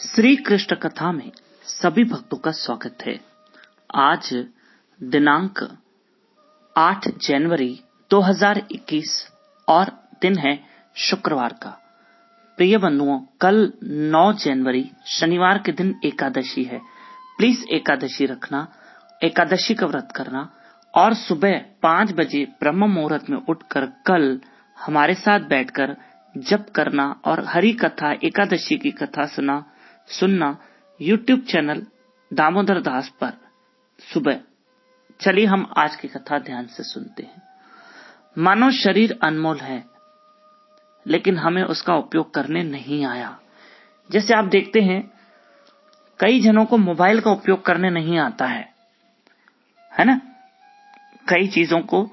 श्री कृष्ण कथा में सभी भक्तों का स्वागत है। आज दिनांक 8 जनवरी 2021 और दिन है शुक्रवार का। प्रिय बंधुओं, कल 9 जनवरी शनिवार के दिन एकादशी है। प्लीज एकादशी रखना, एकादशी का व्रत करना और सुबह 5 बजे ब्रह्म मुहूर्त में उठकर कल हमारे साथ बैठकर जप करना और हरि कथा एकादशी की कथा सुनना YouTube चैनल दामोदर दास पर सुबह। चलिए हम आज की कथा ध्यान से सुनते हैं। मानव शरीर अनमोल है, लेकिन हमें उसका उपयोग करने नहीं आया। जैसे आप देखते हैं, कई जनों को मोबाइल का उपयोग करने नहीं आता है ना? कई चीजों को,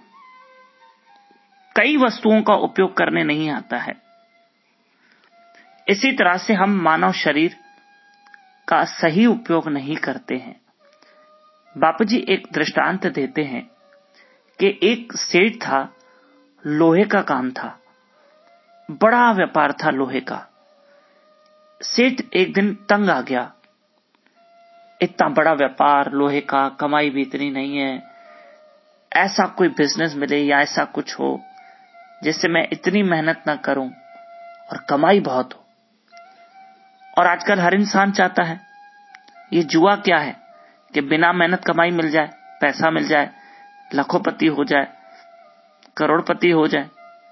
कई वस्तुओं का उपयोग करने नहीं आता है। इसी तरह से हम मानव शरीर का सही उपयोग नहीं करते हैं। बापूजी एक दृष्टांत देते हैं कि एक सेठ था, लोहे का काम था, बड़ा व्यापार था लोहे का। सेठ एक दिन तंग आ गया, इतना बड़ा व्यापार लोहे का, कमाई भी इतनी नहीं है, ऐसा कोई बिजनेस मिले या ऐसा कुछ हो जिससे मैं इतनी मेहनत ना करूं और कमाई बहुत हो। और आजकल हर इंसान चाहता है, ये जुआ क्या है कि बिना मेहनत कमाई मिल जाए, पैसा मिल जाए, लाखोंपति हो जाए, करोड़पति हो जाए।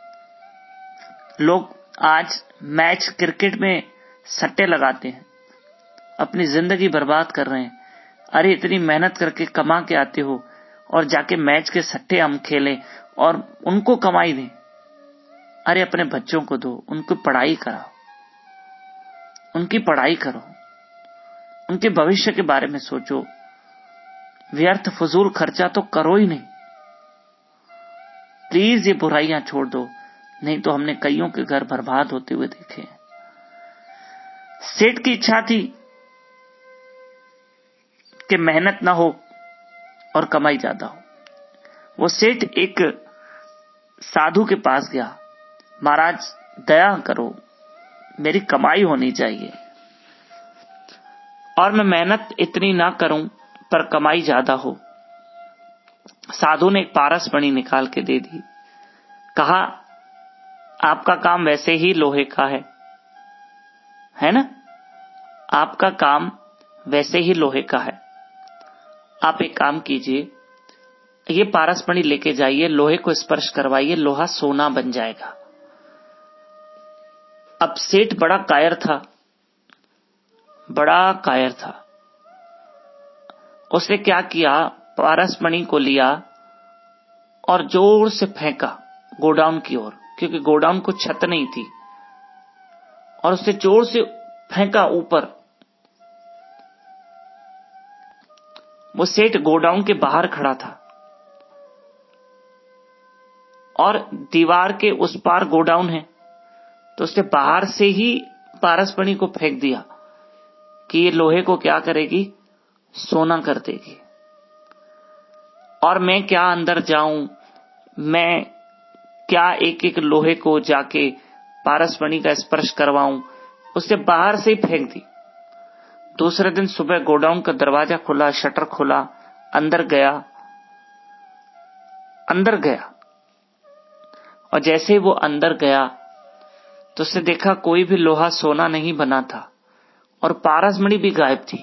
लोग आज मैच क्रिकेट में सट्टे लगाते हैं, अपनी जिंदगी बर्बाद कर रहे हैं। अरे इतनी मेहनत करके कमा के आते हो और जाके मैच के सट्टे हम खेलें और उनको कमाई दें। अरे अपने बच्चों को दो, उनको पढ़ाई कराओ, उनकी पढ़ाई करो, उनके भविष्य के बारे में सोचो। व्यर्थ फजूल खर्चा तो करो ही नहीं। प्लीज ये बुराइयां छोड़ दो, नहीं तो हमने कईयों के घर बर्बाद होते हुए देखे। सेठ की इच्छा थी कि मेहनत ना हो और कमाई ज्यादा हो। वो सेठ एक साधु के पास गया, महाराज दया करो, मेरी कमाई होनी चाहिए और मैं मेहनत इतनी ना करूं पर कमाई ज्यादा हो। साधु ने एक पारसमणि निकाल के दे दी। कहा, आपका काम वैसे ही लोहे का है ना? आपका काम वैसे ही लोहे का है। आप एक काम कीजिए, ये पारसमणि लेके जाइए, लोहे को स्पर्श करवाइए, लोहा सोना बन जाएगा। अब सेठ बड़ा कायर था। उसने क्या किया, पारसमणि को लिया और जोर से फेंका गोडाउन की ओर, क्योंकि गोडाउन को छत नहीं थी, और उसने जोर से फेंका ऊपर। वो सेठ गोडाउन के बाहर खड़ा था और दीवार के उस पार गोडाउन है, तो उसने बाहर से ही पारसमणि को फेंक दिया कि ये लोहे को क्या करेगी, सोना कर देगी। और मैं क्या अंदर जाऊं, मैं क्या एक एक लोहे को जाके पारसमणि का स्पर्श करवाऊं। उसने बाहर से ही फेंक दी। दूसरे दिन सुबह गोडाउन का दरवाजा खुला, शटर खुला, अंदर गया और जैसे ही वो अंदर गया तो उसने देखा कोई भी लोहा सोना नहीं बना था और पारसमणि भी गायब थी।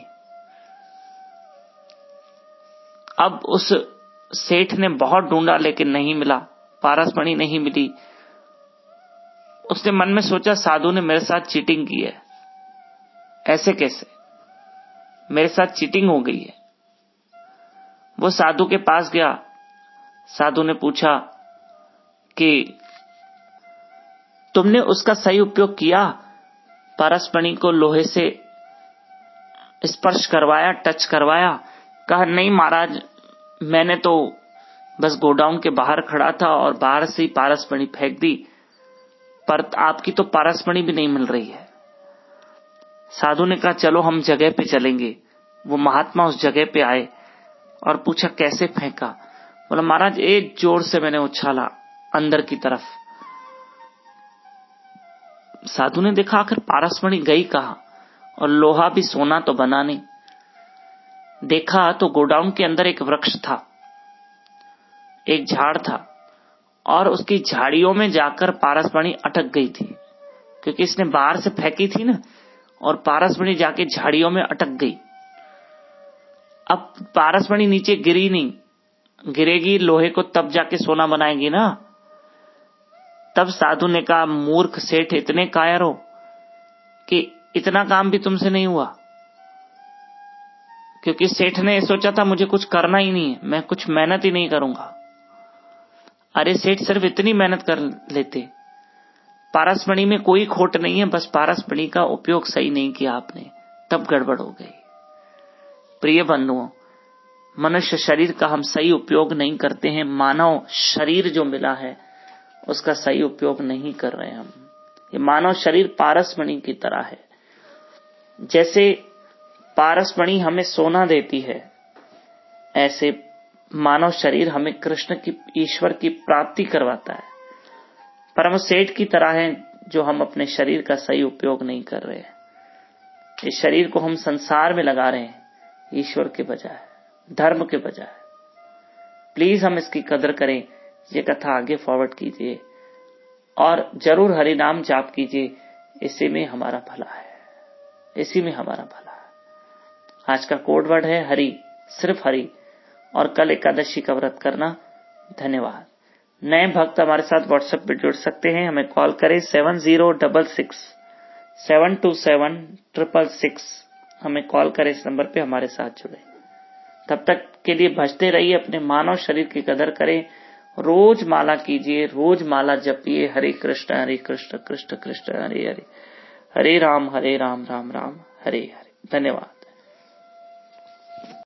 अब उस सेठ ने बहुत ढूंढा लेकिन नहीं मिला, पारसमणि नहीं मिली। उसने मन में सोचा, साधु ने मेरे साथ चीटिंग की है, ऐसे कैसे, मेरे साथ चीटिंग हो गई है। वो साधु के पास गया। साधु ने पूछा कि तुमने उसका सही उपयोग किया, पारसमणि को लोहे से स्पर्श करवाया, टच करवाया? कहा, नहीं महाराज, मैंने तो बस गोडाउन के बाहर खड़ा था और बाहर से ही पारसमणि फेंक दी, पर आपकी तो पारसमणि भी नहीं मिल रही है। साधु ने कहा, चलो हम जगह पे चलेंगे। वो महात्मा उस जगह पे आए और पूछा, कैसे फेंका? बोला, महाराज एक जोर से मैंने उछाला अंदर की तरफ। साधु ने देखा आखिर पारसमणि गई कहां, और लोहा भी सोना तो बना नहीं। देखा तो गोडाउन के अंदर एक वृक्ष था, एक झाड़ था, और उसकी झाड़ियों में जाकर पारसमणि अटक गई थी, क्योंकि इसने बाहर से फेंकी थी ना, और पारसमणि जाके झाड़ियों में अटक गई। अब पारसमणि नीचे गिरी नहीं, गिरेगी लोहे को तब जाके सोना बनाएगी ना। तब साधु ने कहा, मूर्ख सेठ, इतने कायर हो कि इतना काम भी तुमसे नहीं हुआ। क्योंकि सेठ ने सोचा था मुझे कुछ करना ही नहीं है, मैं कुछ मेहनत ही नहीं करूंगा। अरे सेठ, सिर्फ इतनी मेहनत कर लेते। पारसमणि में कोई खोट नहीं है, बस पारसमणि का उपयोग सही नहीं किया आपने, तब गड़बड़ हो गई। प्रिय बंधुओं, मनुष्य शरीर का हम सही उपयोग नहीं करते हैं। मानव शरीर जो मिला है उसका सही उपयोग नहीं कर रहे हैं हम। ये मानव शरीर पारसमणि की तरह है। जैसे पारसमणि हमें सोना देती है, ऐसे मानव शरीर हमें कृष्ण की, ईश्वर की प्राप्ति करवाता है। पर हम सेठ की तरह हैं जो हम अपने शरीर का सही उपयोग नहीं कर रहे हैं। इस शरीर को हम संसार में लगा रहे हैं, ईश्वर के बजाय, धर्म के बजाय। प्लीज हम इसकी कदर करें। ये कथा आगे फॉरवर्ड कीजिए और जरूर हरि नाम जाप कीजिए। इसी में हमारा भला है, इसी में हमारा भला है। आज का कोड वर्ड है हरि, सिर्फ हरि। और कल एकादशी का व्रत करना। धन्यवाद। नए भक्त हमारे साथ व्हाट्सएप पे जुड़ सकते हैं। हमें कॉल करें 7066 727 666। हमें कॉल करें, इस नंबर पे हमारे साथ जुड़े। तब तक के लिए भजते रहिए, अपने मानव शरीर की कदर करें। रोज माला कीजिए, रोज माला जपिए। हरे कृष्ण कृष्ण कृष्ण हरे हरे, हरे राम राम राम हरे हरे। धन्यवाद।